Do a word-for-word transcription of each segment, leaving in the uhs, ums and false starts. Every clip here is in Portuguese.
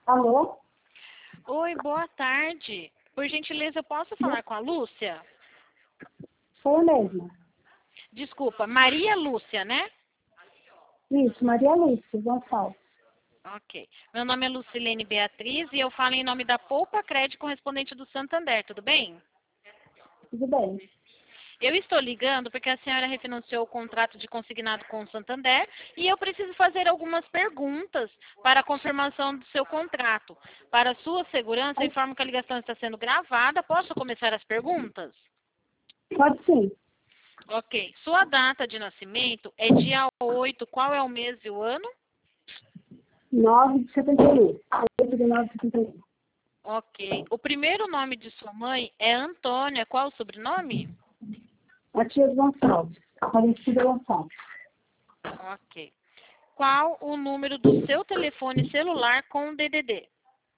Alô? Oi, boa tarde. Por gentileza, eu posso falar com a Lúcia? Sou eu mesma. Desculpa, Maria Lúcia, né? Isso, Maria Lúcia Gonçalves. Ok. Meu nome é Lucilene Beatriz e eu falo em nome da Poupa Crédito correspondente do Santander, tudo bem? Tudo bem? Eu estou ligando porque a senhora refinanciou o contrato de consignado com o Santander e eu preciso fazer algumas perguntas para a confirmação do seu contrato. Para sua segurança, eu informo que a ligação está sendo gravada. Posso começar as perguntas? Pode sim. Ok. Sua data de nascimento é dia oito. Qual é o mês e o ano? nove de setenta e um. oito de nove de setenta e um. Ok. O primeiro nome de sua mãe é Antônia. Qual o sobrenome? Matias Gonçalves. Aparecida Gonçalves. Ok. Qual o número do seu telefone celular com D D D?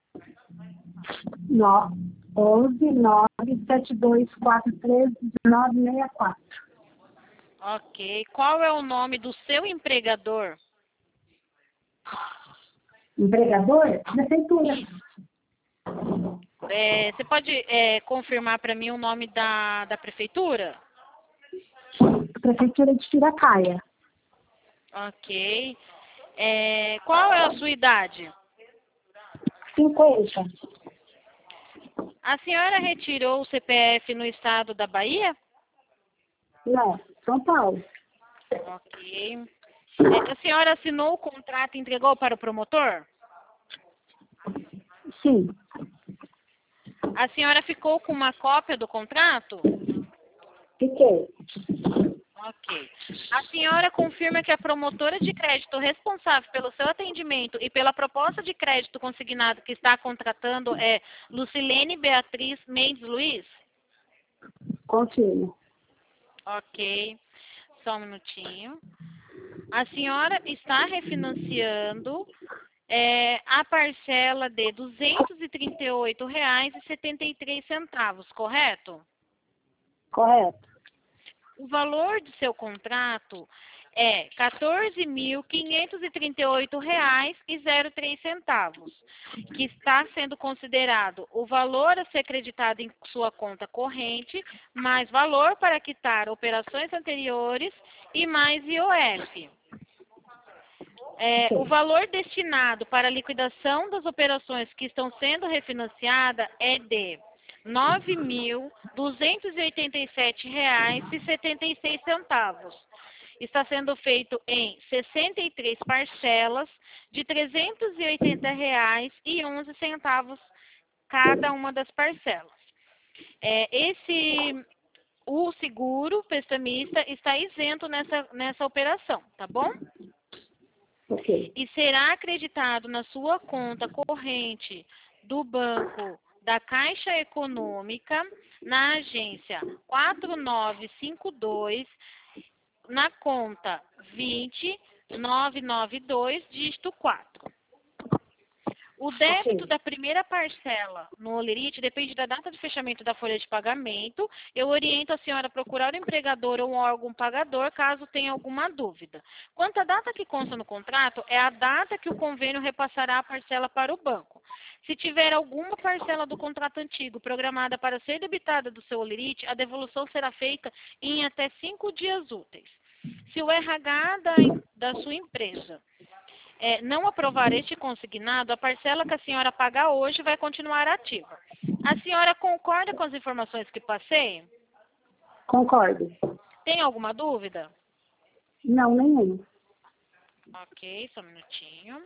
onze nove sete dois quatro três nove seis quatro. Ok. Qual é o nome do seu empregador? Empregador? Prefeitura. É, você pode é, confirmar para mim o nome da, da prefeitura? Prefeitura de Piracaia. Ok. É, qual é a sua idade? cinquenta. A senhora retirou o C P F no estado da Bahia? Não, São Paulo. Ok. É, a senhora assinou o contrato e entregou para o promotor? Sim. A senhora ficou com uma cópia do contrato? Fiquei. Ok. A senhora confirma que a promotora de crédito responsável pelo seu atendimento e pela proposta de crédito consignado que está contratando é Lucilene Beatriz Mendes Luiz? Confirmo. Ok. Só um minutinho. A senhora está refinanciando é, a parcela de duzentos e trinta e oito reais e setenta e três centavos, correto? Correto. O valor do seu contrato é quatorze mil quinhentos e trinta e oito reais e zero três centavos, que está sendo considerado o valor a ser acreditado em sua conta corrente, mais valor para quitar operações anteriores e mais I O F. É, o valor destinado para a liquidação das operações que estão sendo refinanciadas é de nove mil duzentos e oitenta e sete reais e setenta e seis centavos. Está sendo feito em sessenta e três parcelas de trezentos e oitenta reais e onze centavos cada uma das parcelas. É, esse o seguro prestamista está isento nessa, nessa operação, tá bom? Ok. E será acreditado na sua conta corrente do banco da Caixa Econômica, na agência quatro nove cinco dois, na conta vinte nove nove dois, dígito quatro. O débito Ok. da primeira parcela no Olerite depende da data de fechamento da folha de pagamento. Eu oriento a senhora a procurar o empregador ou um órgão pagador caso tenha alguma dúvida. Quanto à data que consta no contrato, é a data que o convênio repassará a parcela para o banco. Se tiver alguma parcela do contrato antigo programada para ser debitada do seu Olerite, a devolução será feita em até cinco dias úteis. Se o R H da, da sua empresa É, não aprovar este consignado, a parcela que a senhora pagar hoje vai continuar ativa. A senhora concorda com as informações que passei? Concordo. Tem alguma dúvida? Não, nenhum. Ok, só um minutinho.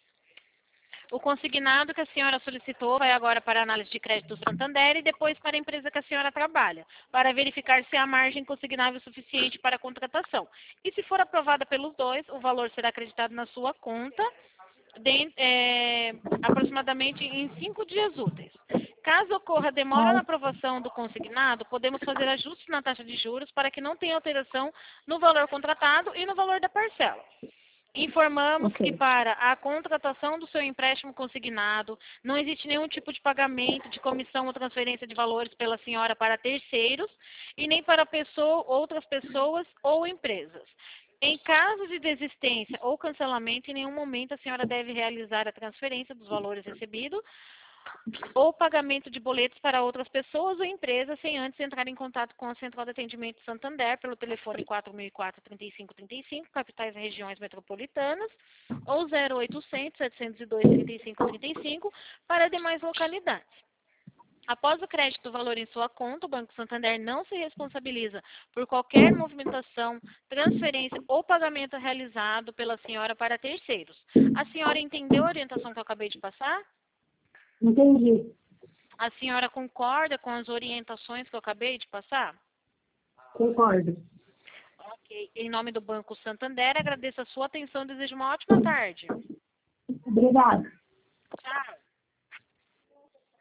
O consignado que a senhora solicitou vai agora para a análise de crédito do Santander e depois para a empresa que a senhora trabalha, para verificar se há margem consignável suficiente para a contratação. E se for aprovada pelos dois, o valor será acreditado na sua conta de, é, aproximadamente em cinco dias úteis. Caso ocorra demora na Ah, aprovação do consignado, podemos fazer ajustes na taxa de juros para que não tenha alteração no valor contratado e no valor da parcela. Informamos que ok. para a contratação do seu empréstimo consignado não existe nenhum tipo de pagamento de comissão ou transferência de valores pela senhora para terceiros e nem para pessoa, outras pessoas ou empresas. Em caso de desistência ou cancelamento, em nenhum momento a senhora deve realizar a transferência dos valores recebidos ou pagamento de boletos para outras pessoas ou empresas sem antes entrar em contato com a Central de Atendimento Santander pelo telefone quatro mil e quatro, trinta e cinco trinta e cinco, capitais e regiões metropolitanas, ou zero oitocentos, setecentos e dois, trinta e cinco trinta e cinco para demais localidades. Após o crédito do valor em sua conta, o Banco Santander não se responsabiliza por qualquer movimentação, transferência ou pagamento realizado pela senhora para terceiros. A senhora entendeu a orientação que eu acabei de passar? Entendi. A senhora concorda com as orientações que eu acabei de passar? Concordo. Ok. Em nome do Banco Santander, agradeço a sua atenção e desejo uma ótima tarde. Obrigada. Tchau.